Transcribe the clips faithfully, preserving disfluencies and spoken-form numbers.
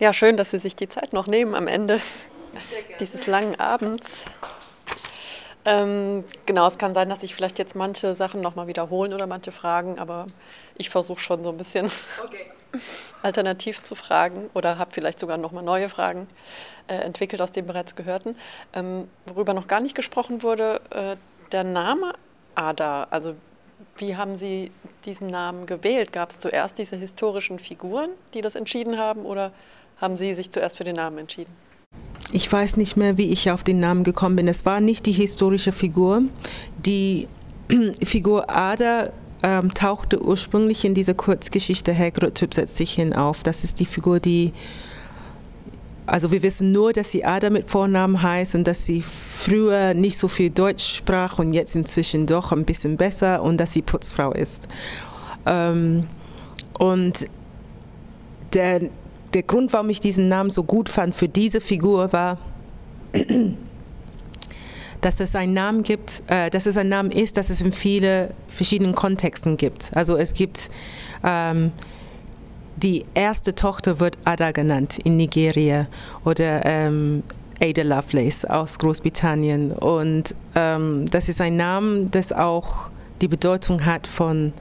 Ja, schön, dass Sie sich die Zeit noch nehmen am Ende dieses langen Abends. Ähm, genau, es kann sein, dass sich vielleicht jetzt manche Sachen nochmal wiederholen oder manche Fragen, aber ich versuche schon so ein bisschen okay. alternativ zu fragen oder habe vielleicht sogar nochmal neue Fragen äh, entwickelt aus dem bereits Gehörten. Ähm, worüber noch gar nicht gesprochen wurde, äh, der Name Ada, also wie haben Sie diesen Namen gewählt? Gab es zuerst diese historischen Figuren, die das entschieden haben, oder haben Sie sich zuerst für den Namen entschieden? Ich weiß nicht mehr, wie ich auf den Namen gekommen bin. Es war nicht die historische Figur. Die Figur Ada ähm, tauchte ursprünglich in dieser Kurzgeschichte Hägerö-Typ setzt sich hin auf. Das ist die Figur, die, also wir wissen nur, dass sie Ada mit Vornamen heißt und dass sie früher nicht so viel Deutsch sprach und jetzt inzwischen doch ein bisschen besser und dass sie Putzfrau ist. Ähm, und der Der Grund, warum ich diesen Namen so gut fand für diese Figur, war, dass es einen Namen gibt, äh, dass es ein Name ist, dass es in vielen verschiedenen Kontexten gibt. Also es gibt ähm, die erste Tochter wird Ada genannt in Nigeria oder ähm, Ada Lovelace aus Großbritannien. Und ähm, das ist ein Name, das auch die Bedeutung hat von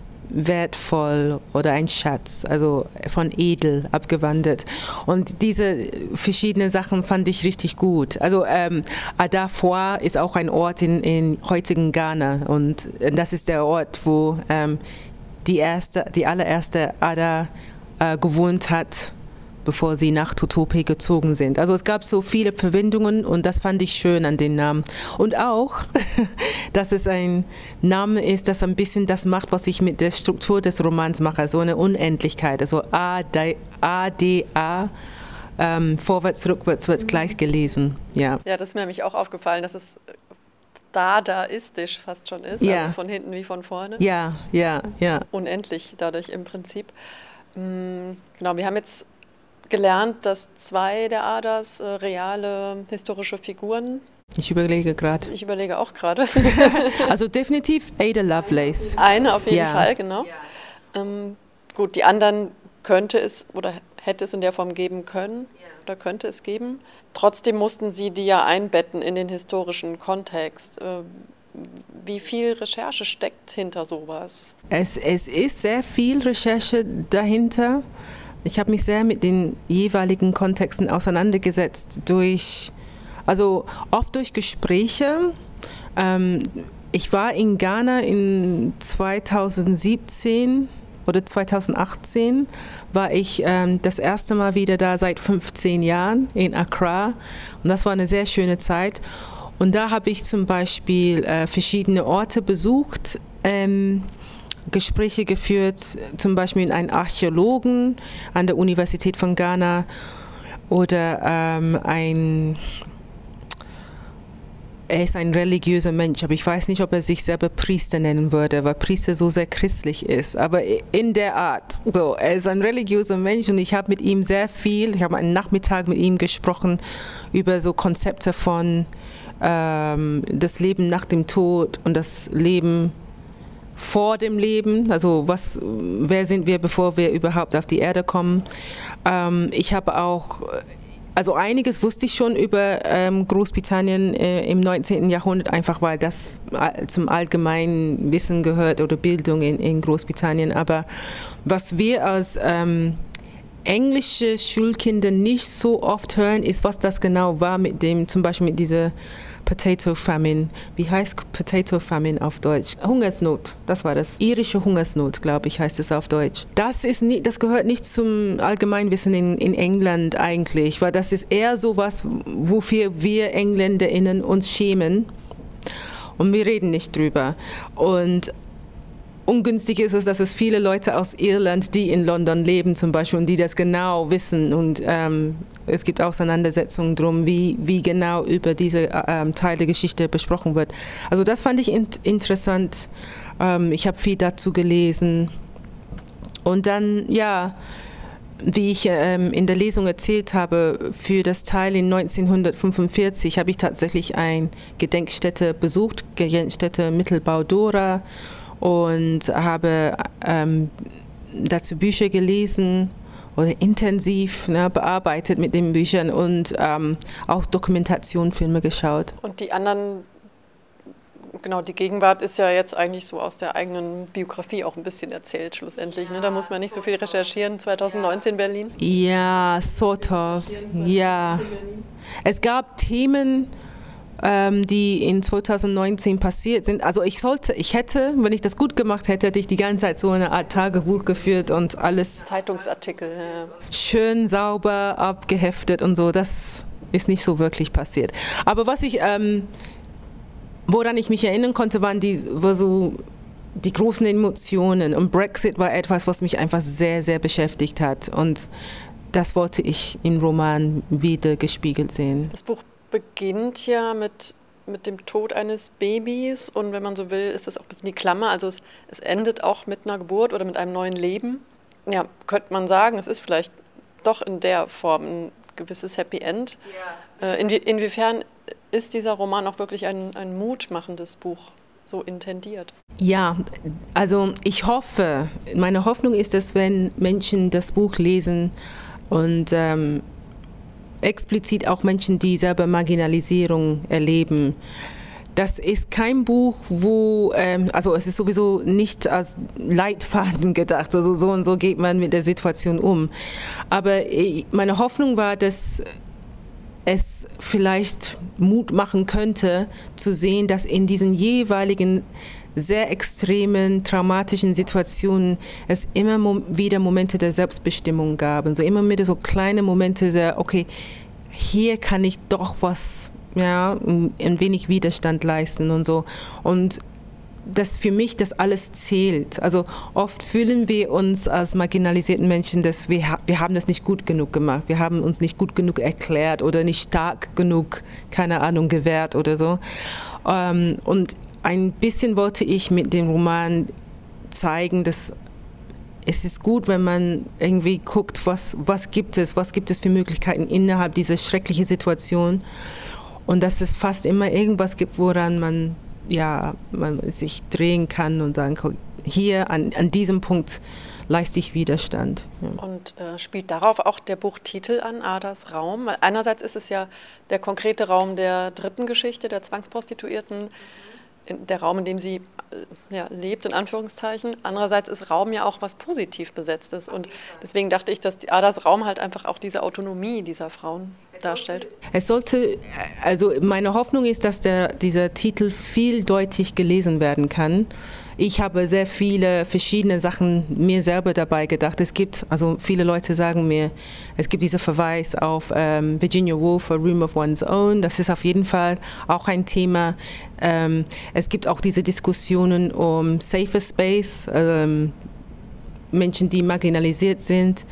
wertvoll oder ein Schatz, also von edel abgewandelt. Und diese verschiedenen Sachen fand ich richtig gut. Also ähm, Adafoa ist auch ein Ort in, in heutigen Ghana und das ist der Ort, wo ähm, die erste, die allererste Ada äh, gewohnt hat, bevor sie nach Totope gezogen sind. Also es gab so viele Verbindungen und das fand ich schön an den Namen. Und auch, dass es ein Name ist, das ein bisschen das macht, was ich mit der Struktur des Romans mache, so eine Unendlichkeit. Also A, D, A, D, A ähm, vorwärts, rückwärts wird gleich gelesen. Ja. Ja, das ist mir nämlich auch aufgefallen, dass es dadaistisch fast schon ist, ja. Also von hinten wie von vorne. Ja, ja, ja. Unendlich dadurch im Prinzip. Genau, wir haben jetzt gelernt, dass zwei der Adas äh, reale historische Figuren. Ich überlege gerade. Ich überlege auch gerade. Also definitiv Ada Lovelace. Eine auf jeden ja. Fall, genau. Ja. Ähm, gut, die anderen könnte es oder hätte es in der Form geben können ja. oder könnte es geben. Trotzdem mussten Sie die ja einbetten in den historischen Kontext. Äh, wie viel Recherche steckt hinter sowas? Es, es ist sehr viel Recherche dahinter. Ich habe mich sehr mit den jeweiligen Kontexten auseinandergesetzt, durch, also oft durch Gespräche. Ähm, ich war in Ghana in zweitausendsiebzehn oder zweitausendachtzehn, war ich ähm, das erste Mal wieder da seit fünfzehn Jahren in Accra und das war eine sehr schöne Zeit. Und da habe ich zum Beispiel äh, verschiedene Orte besucht, ähm, Gespräche geführt, zum Beispiel mit einem Archäologen an der Universität von Ghana oder ähm, ein, er ist ein religiöser Mensch, aber ich weiß nicht, ob er sich selber Priester nennen würde, weil Priester so sehr christlich ist, aber in der Art. So, er ist ein religiöser Mensch und ich habe mit ihm sehr viel, ich habe einen Nachmittag mit ihm gesprochen über so Konzepte von ähm, das Leben nach dem Tod und das Leben vor dem Leben, also was, wer sind wir, bevor wir überhaupt auf die Erde kommen. Ähm, ich habe auch, also einiges wusste ich schon über ähm, Großbritannien äh, im neunzehnten Jahrhundert, einfach weil das zum allgemeinen Wissen gehört oder Bildung in, in Großbritannien. Aber was wir als ähm, englische Schulkinder nicht so oft hören, ist, was das genau war mit dem, zum Beispiel mit dieser Potato Famine. Wie heißt Potato Famine auf Deutsch? Hungersnot, das war das. Irische Hungersnot, glaube ich, heißt es auf Deutsch. Das ist nie, das gehört nicht zum Allgemeinwissen in, in England eigentlich, weil das ist eher so was, wofür wir EngländerInnen uns schämen und wir reden nicht drüber. Und ungünstig ist es, dass es viele Leute aus Irland, die in London leben zum Beispiel und die das genau wissen und ähm, es gibt Auseinandersetzungen drum, wie, wie genau über diese ähm, Teil der Geschichte besprochen wird. Also das fand ich in- interessant. Ähm, ich habe viel dazu gelesen. Und dann, ja, wie ich ähm, in der Lesung erzählt habe, für das Teil in neunzehnhundertfünfundvierzig habe ich tatsächlich eine Gedenkstätte besucht, Gedenkstätte Mittelbau Dora, und habe ähm, dazu Bücher gelesen oder intensiv ne, bearbeitet mit den Büchern und ähm, auch Dokumentationsfilme geschaut. Und die anderen, genau, die Gegenwart ist ja jetzt eigentlich so aus der eigenen Biografie auch ein bisschen erzählt schlussendlich. Ne? Da muss man nicht so viel recherchieren. zwanzig neunzehn Berlin. Ja, sort of. Ja. Es gab Themen, ähm, die in zwanzig neunzehn passiert sind. Also ich sollte, ich hätte, wenn ich das gut gemacht hätte, hätte ich die ganze Zeit so eine Art Tagebuch geführt und alles Zeitungsartikel. Ja. Schön sauber abgeheftet und so. Das ist nicht so wirklich passiert. Aber was ich, ähm, woran ich mich erinnern konnte, waren die, war so die großen Emotionen. Und Brexit war etwas, was mich einfach sehr, sehr beschäftigt hat. Und das wollte ich im Roman wieder gespiegelt sehen. Das Buch beginnt ja mit, mit dem Tod eines Babys und wenn man so will, ist das auch ein bisschen die Klammer. Also es, es endet auch mit einer Geburt oder mit einem neuen Leben. Ja, könnte man sagen, es ist vielleicht doch in der Form ein gewisses Happy End. Ja. Äh, inwie, inwiefern ist dieser Roman auch wirklich ein, ein mutmachendes Buch, so intendiert? Ja, also ich hoffe, meine Hoffnung ist, dass wenn Menschen das Buch lesen und ähm, explizit auch Menschen, die selber Marginalisierung erleben. Das ist kein Buch, wo, ähm, also es ist sowieso nicht als Leitfaden gedacht, also so und so geht man mit der Situation um. Aber meine Hoffnung war, dass es vielleicht Mut machen könnte, zu sehen, dass in diesen jeweiligen sehr extremen, traumatischen Situationen es immer mo- wieder Momente der Selbstbestimmung gab. Und so immer wieder so kleine Momente der, okay, hier kann ich doch was, ja, ein wenig Widerstand leisten und so. Und dass für mich das alles zählt. Also oft fühlen wir uns als marginalisierten Menschen, dass wir, wir haben das nicht gut genug gemacht. Wir haben uns nicht gut genug erklärt oder nicht stark genug, keine Ahnung, gewehrt oder so. Ähm, und ein bisschen wollte ich mit dem Roman zeigen, dass es ist gut, wenn man irgendwie guckt, was, was gibt es, was gibt es für Möglichkeiten innerhalb dieser schrecklichen Situation und dass es fast immer irgendwas gibt, woran man, ja, man sich drehen kann und sagen kann, hier an, an diesem Punkt leiste ich Widerstand. Ja. Und äh, spielt darauf auch der Buchtitel an, Adas Raum? Weil einerseits ist es ja der konkrete Raum der dritten Geschichte, der Zwangsprostituierten, der Raum, in dem sie ja, lebt, in Anführungszeichen. Andererseits ist Raum ja auch was positiv Besetztes. Und deswegen dachte ich, dass die Adas Raum halt einfach auch diese Autonomie dieser Frauen darstellt. Es sollte, also meine Hoffnung ist, dass der, dieser Titel vieldeutig gelesen werden kann. Ich habe sehr viele verschiedene Sachen mir selber dabei gedacht. Es gibt, also viele Leute sagen mir, es gibt diesen Verweis auf ähm, Virginia Woolf, A Room of One's Own. Das ist auf jeden Fall auch ein Thema. Ähm, es gibt auch diese Diskussionen um Safer Space. Ähm, Menschen, die marginalisiert sind,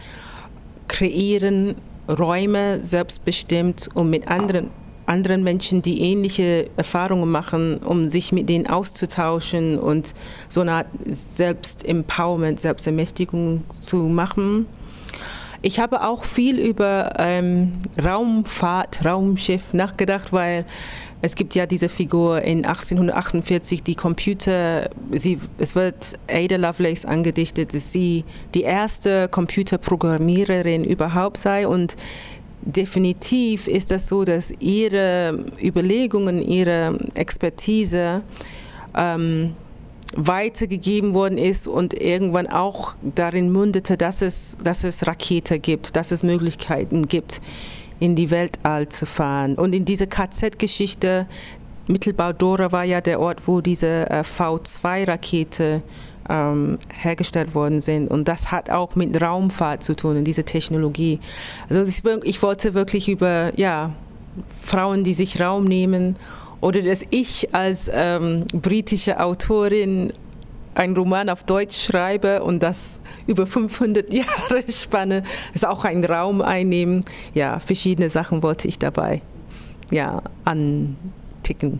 kreieren Räume selbstbestimmt, um mit anderen anderen Menschen, die ähnliche Erfahrungen machen, um sich mit denen auszutauschen und so eine Art Selbstempowerment, Selbstermächtigung zu machen. Ich habe auch viel über ähm, Raumfahrt, Raumschiff nachgedacht, weil es gibt ja diese Figur in achtzehnhundertachtundvierzig, die Computer, sie, es wird Ada Lovelace angedichtet, dass sie die erste Computerprogrammiererin überhaupt sei und definitiv ist das so, dass ihre Überlegungen, ihre Expertise ähm, weitergegeben worden ist und irgendwann auch darin mündete, dass es, dass es Rakete gibt, dass es Möglichkeiten gibt, in die Weltall zu fahren. Und in dieser K Z-Geschichte, Mittelbau-Dora war ja der Ort, wo diese äh, V zwei Rakete ähm, hergestellt worden sind. Und das hat auch mit Raumfahrt zu tun, diese Technologie. Also ich, ich wollte wirklich über ja, Frauen, die sich Raum nehmen, oder dass ich als ähm, britische Autorin einen Roman auf Deutsch schreibe und das über fünfhundert Jahre Spanne, ist auch ein Raum einnehmen. Ja, verschiedene Sachen wollte ich dabei ja, anticken.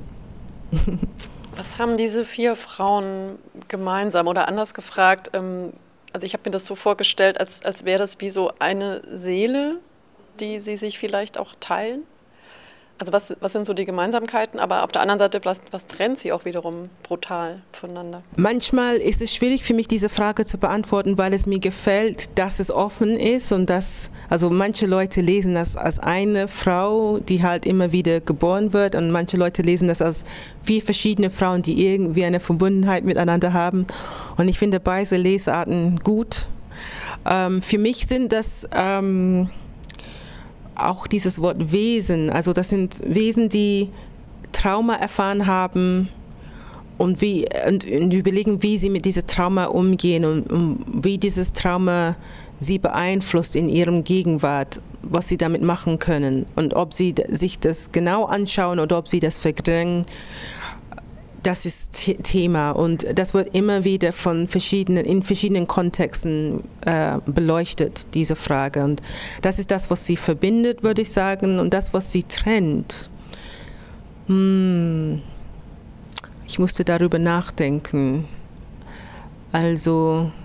Was haben diese vier Frauen gemeinsam? Oder anders gefragt, ähm, also ich habe mir das so vorgestellt, als, als wäre das wie so eine Seele, die sie sich vielleicht auch teilen. Also was, was sind so die Gemeinsamkeiten, aber auf der anderen Seite, was, was trennt sie auch wiederum brutal voneinander? Manchmal ist es schwierig für mich, diese Frage zu beantworten, weil es mir gefällt, dass es offen ist und dass, also manche Leute lesen das als eine Frau, die halt immer wieder geboren wird, und manche Leute lesen das als vier verschiedene Frauen, die irgendwie eine Verbundenheit miteinander haben, und ich finde beide Lesarten gut. Ähm, für mich sind das ähm, auch dieses Wort Wesen, also das sind Wesen, die Trauma erfahren haben und, wie, und, und überlegen, wie sie mit diesem Trauma umgehen und, und wie dieses Trauma sie beeinflusst in ihrem Gegenwart, was sie damit machen können und ob sie sich das genau anschauen oder ob sie das verdrängen. Das ist Thema, und das wird immer wieder von verschiedenen, in verschiedenen Kontexten äh, beleuchtet, diese Frage. Und das ist das, was sie verbindet, würde ich sagen, und das, was sie trennt. Hm. Ich musste darüber nachdenken. Also,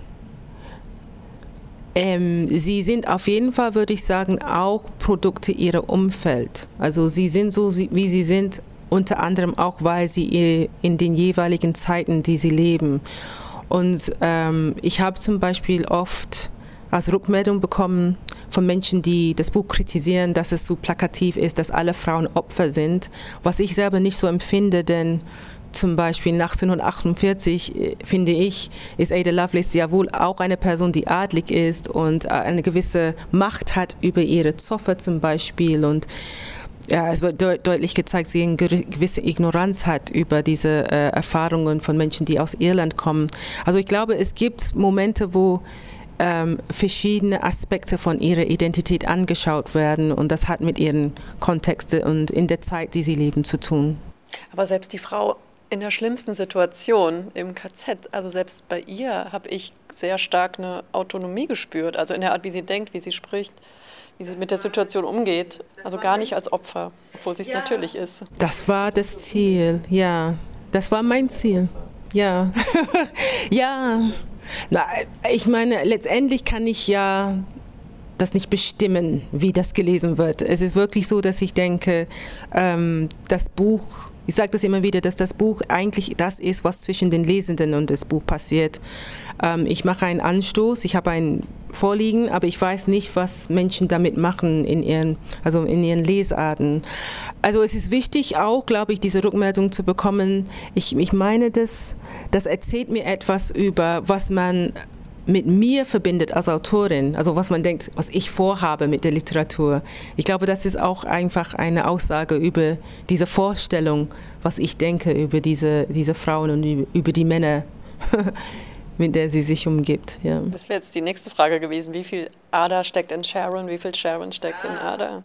ähm, sie sind auf jeden Fall, würde ich sagen, auch Produkte ihrer Umfeld. Also sie sind so, wie sie sind, unter anderem auch, weil sie in den jeweiligen Zeiten, die sie leben. Und ähm, ich habe zum Beispiel oft als Rückmeldung bekommen von Menschen, die das Buch kritisieren, dass es so plakativ ist, dass alle Frauen Opfer sind, was ich selber nicht so empfinde, denn zum Beispiel neunzehnhundertachtundvierzig, finde ich, ist Ada Lovelace ja wohl auch eine Person, die adlig ist und eine gewisse Macht hat über ihre Zofe zum Beispiel, und ja, es wird de- deutlich gezeigt, sie eine gewisse Ignoranz hat über diese äh, Erfahrungen von Menschen, die aus Irland kommen. Also ich glaube, es gibt Momente, wo ähm, verschiedene Aspekte von ihrer Identität angeschaut werden, und das hat mit ihren Kontexten und in der Zeit, die sie leben, zu tun. Aber selbst die Frau in der schlimmsten Situation im K Z, also selbst bei ihr habe ich sehr stark eine Autonomie gespürt, also in der Art, wie sie denkt, wie sie spricht, wie sie mit der Situation umgeht, also gar nicht als Opfer, obwohl sie es ja. natürlich ist. Das war das Ziel, ja. Das war mein Ziel, ja. ja. Na, ich meine, letztendlich kann ich ja das nicht bestimmen, wie das gelesen wird. Es ist wirklich so, dass ich denke, ähm, das Buch, ich sage das immer wieder, dass das Buch eigentlich das ist, was zwischen den Lesenden und das Buch passiert. Ähm, ich mache einen Anstoß, ich habe ein Vorliegen, aber ich weiß nicht, was Menschen damit machen in ihren, also in ihren Lesarten. Also es ist wichtig auch, glaube ich, diese Rückmeldung zu bekommen. Ich, ich meine, das, das erzählt mir etwas über, was man mit mir verbindet als Autorin, also was man denkt, was ich vorhabe mit der Literatur. Ich glaube, das ist auch einfach eine Aussage über diese Vorstellung, was ich denke über diese, diese Frauen und über, über die Männer, mit der sie sich umgibt. Ja. Das wäre jetzt die nächste Frage gewesen. Wie viel Ada steckt in Sharon, wie viel Sharon steckt in Ada?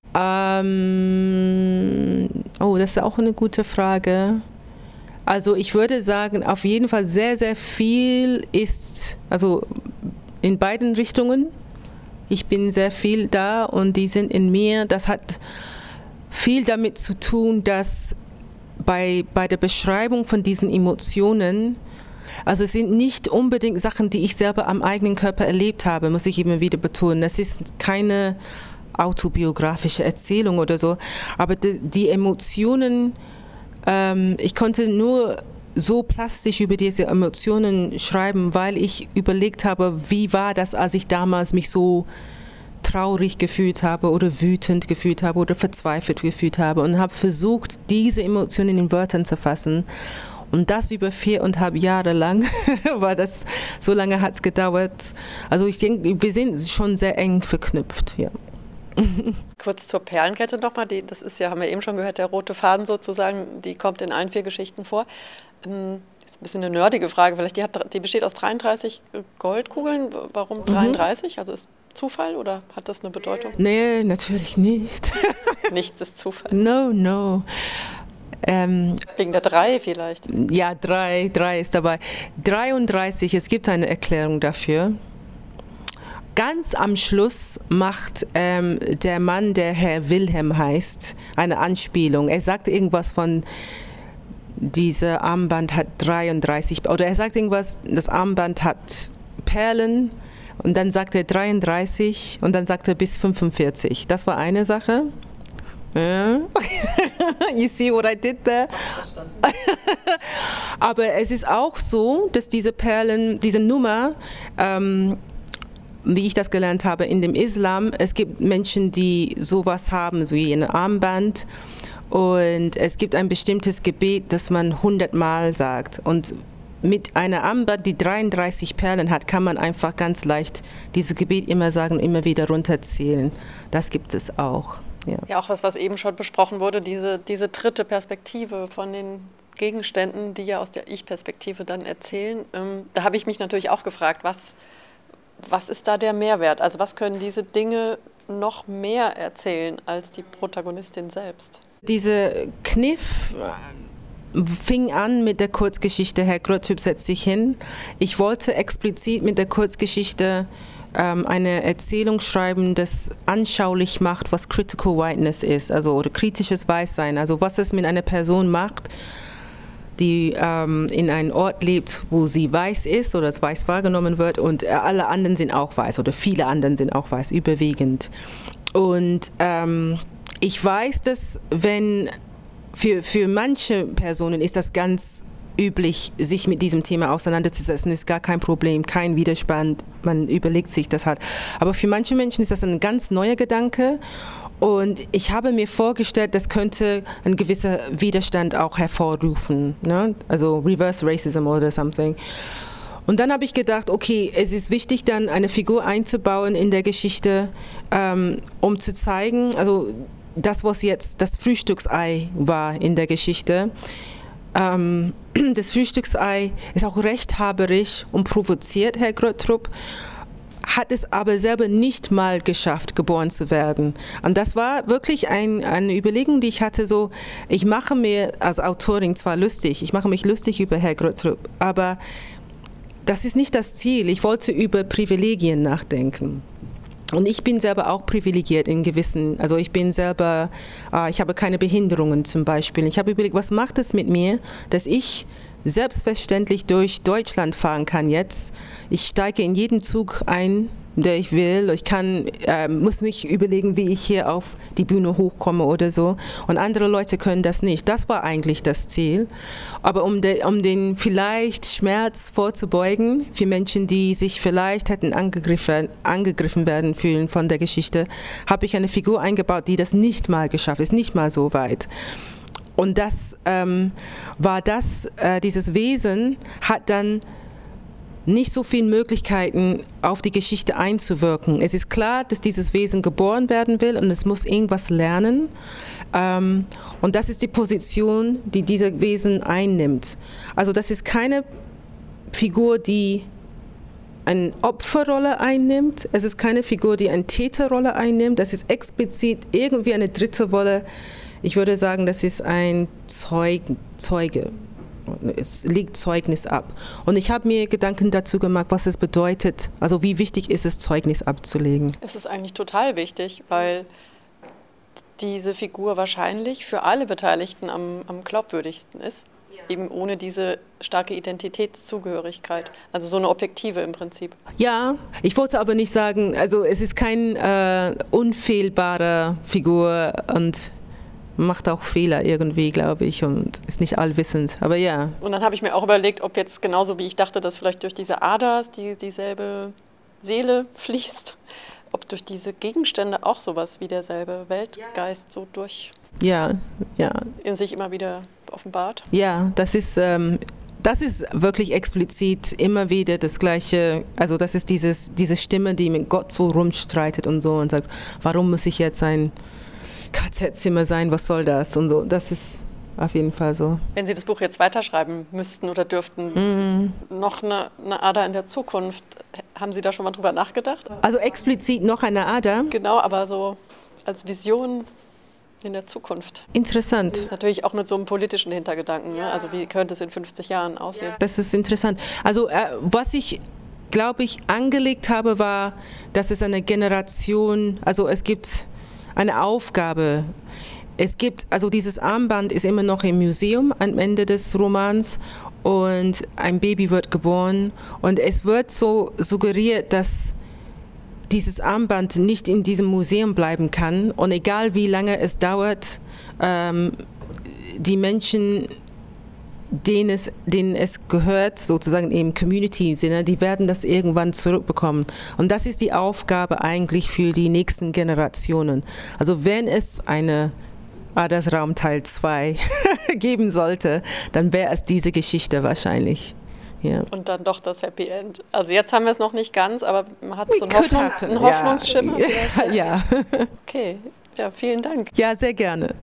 Ähm, oh, das ist auch eine gute Frage. Also ich würde sagen, auf jeden Fall sehr, sehr viel ist, also in beiden Richtungen. Ich bin sehr viel da und die sind in mir. Das hat viel damit zu tun, dass bei, bei der Beschreibung von diesen Emotionen, also es sind nicht unbedingt Sachen, die ich selber am eigenen Körper erlebt habe, muss ich immer wieder betonen. Es ist keine autobiografische Erzählung oder so, aber die, die Emotionen, ähm, ich konnte nur so plastisch über diese Emotionen schreiben, weil ich überlegt habe, wie war das, als ich damals mich so traurig gefühlt habe oder wütend gefühlt habe oder verzweifelt gefühlt habe, und habe versucht, diese Emotionen in Wörtern zu fassen. Und das über viereinhalb Jahre lang, war das, so lange hat es gedauert. Also ich denke, wir sind schon sehr eng verknüpft, ja. Kurz zur Perlenkette nochmal, die, das ist ja, haben wir eben schon gehört, der rote Faden sozusagen, die kommt in allen vier Geschichten vor. Ähm, ist ein bisschen eine nerdige Frage, vielleicht die, hat, die besteht aus dreiunddreißig Goldkugeln, warum dreiunddreißig? Mhm. Also ist Zufall oder hat das eine Bedeutung? Nee, natürlich nicht. Nichts ist Zufall. No, no. Ähm, Wegen der drei vielleicht? Ja, drei, drei ist dabei. dreiunddreißig, es gibt eine Erklärung dafür. Ganz am Schluss macht ähm, der Mann, der Herr Wilhelm heißt, eine Anspielung. Er sagt irgendwas von, dieser Armband hat dreiunddreißig, oder er sagt irgendwas, das Armband hat Perlen, und dann sagt er dreiunddreißig und dann sagt er bis fünfundvierzig. Das war eine Sache. Ja. You see what I did there? Aber es ist auch so, dass diese Perlen, diese Nummer, ähm, wie ich das gelernt habe in dem Islam, es gibt Menschen, die sowas haben, so wie ein Armband, und es gibt ein bestimmtes Gebet, das man hundertmal sagt, und mit einer Armband, die dreiunddreißig Perlen hat, kann man einfach ganz leicht dieses Gebet immer sagen und immer wieder runterzählen. Das gibt es auch. Ja. ja, auch was, was eben schon besprochen wurde, diese, diese dritte Perspektive von den Gegenständen, die ja aus der Ich-Perspektive dann erzählen. Ähm, da habe ich mich natürlich auch gefragt, was, was ist da der Mehrwert? Also was können diese Dinge noch mehr erzählen als die Protagonistin selbst? Diese Kniff fing an mit der Kurzgeschichte Herr Gröttyp setzt sich hin. Ich wollte explizit mit der Kurzgeschichte ähm, eine Erzählung schreiben, das anschaulich macht, was Critical Whiteness ist, also oder kritisches Weißsein, also was es mit einer Person macht, die ähm, in einem Ort lebt, wo sie weiß ist oder als weiß wahrgenommen wird, und alle anderen sind auch weiß oder viele anderen sind auch weiß, überwiegend. Und ähm, ich weiß, dass wenn Für, für manche Personen ist das ganz üblich, sich mit diesem Thema auseinanderzusetzen, ist gar kein Problem, kein Widerspruch, man überlegt sich das halt. Aber für manche Menschen ist das ein ganz neuer Gedanke, und ich habe mir vorgestellt, das könnte ein gewisser Widerstand auch hervorrufen, ne? Also Reverse Racism oder something. Und dann habe ich gedacht, okay, es ist wichtig, dann eine Figur einzubauen in der Geschichte, ähm, um zu zeigen, also das, was jetzt das Frühstücksei war in der Geschichte. Ähm, das Frühstücksei ist auch rechthaberisch und provoziert, Herr Gröttyp, hat es aber selber nicht mal geschafft, geboren zu werden. Und das war wirklich ein, eine Überlegung, die ich hatte, so, ich mache mir als Autorin zwar lustig, ich mache mich lustig über Herr Gröttyp, aber das ist nicht das Ziel. Ich wollte über Privilegien nachdenken. Und ich bin selber auch privilegiert in gewissen, also ich bin selber, äh, ich habe keine Behinderungen zum Beispiel. Ich habe überlegt, was macht es mit mir, dass ich selbstverständlich durch Deutschland fahren kann jetzt. Ich steige in jeden Zug ein, der ich will. Ich kann, äh, muss mich überlegen, wie ich hier auf die Bühne hochkomme oder so. Und andere Leute können das nicht. Das war eigentlich das Ziel. Aber um, de, um den vielleicht Schmerz vorzubeugen für Menschen, die sich vielleicht hätten angegriffen, angegriffen werden fühlen von der Geschichte, habe ich eine Figur eingebaut, die das nicht mal geschafft ist, nicht mal so weit. Und das ähm, war das, äh, dieses Wesen hat dann nicht so viele Möglichkeiten, auf die Geschichte einzuwirken. Es ist klar, dass dieses Wesen geboren werden will und es muss irgendwas lernen. Ähm, und das ist die Position, die dieses Wesen einnimmt. Also das ist keine Figur, die eine Opferrolle einnimmt. Es ist keine Figur, die eine Täterrolle einnimmt. Das ist explizit irgendwie eine dritte Rolle. Ich würde sagen, das ist ein Zeug, Zeuge. Es legt Zeugnis ab. Und ich habe mir Gedanken dazu gemacht, was es bedeutet, also wie wichtig ist es, Zeugnis abzulegen. Es ist eigentlich total wichtig, weil diese Figur wahrscheinlich für alle Beteiligten am, am glaubwürdigsten ist, ja. Eben ohne diese starke Identitätszugehörigkeit, also so eine objektive im Prinzip. Ja, ich wollte aber nicht sagen, also es ist keine äh, unfehlbare Figur und macht auch Fehler irgendwie, glaube ich, und ist nicht allwissend, aber ja. Und dann habe ich mir auch überlegt, ob jetzt genauso wie ich dachte, dass vielleicht durch diese Ader die, dieselbe Seele fließt, ob durch diese Gegenstände auch sowas wie derselbe Weltgeist so durch ja, ja. in sich immer wieder offenbart. Ja, das ist... Ähm Das ist wirklich explizit immer wieder das Gleiche, also das ist dieses, diese Stimme, die mit Gott so rumstreitet und so und sagt, warum muss ich jetzt ein K Z-Zimmer sein, was soll das und so, das ist auf jeden Fall so. Wenn Sie das Buch jetzt weiterschreiben müssten oder dürften, mhm. noch eine, eine Ader in der Zukunft, haben Sie da schon mal drüber nachgedacht? Also explizit noch eine Ader? Genau, aber so als Vision in der Zukunft. Interessant. Natürlich auch mit so einem politischen Hintergedanken, ne? Also wie könnte es in fünfzig Jahren aussehen? Das ist interessant. Also äh, was ich, glaube ich, angelegt habe, war, dass es eine Generation, also es gibt eine Aufgabe. Es gibt, also dieses Armband ist immer noch im Museum am Ende des Romans und ein Baby wird geboren und es wird so suggeriert, dass dieses Armband nicht in diesem Museum bleiben kann und egal wie lange es dauert, ähm, die Menschen, denen es, denen es gehört, sozusagen im Community-Sinne, die werden das irgendwann zurückbekommen. Und das ist die Aufgabe eigentlich für die nächsten Generationen. Also wenn es eine Adlersraum Teil zwei geben sollte, dann wäre es diese Geschichte wahrscheinlich. Ja. Und dann doch das Happy End. Also jetzt haben wir es noch nicht ganz, aber man hat so einen, Hoffnung, einen Hoffnungsschimmer. Ja. Ja. Okay, ja, vielen Dank. Ja, sehr gerne.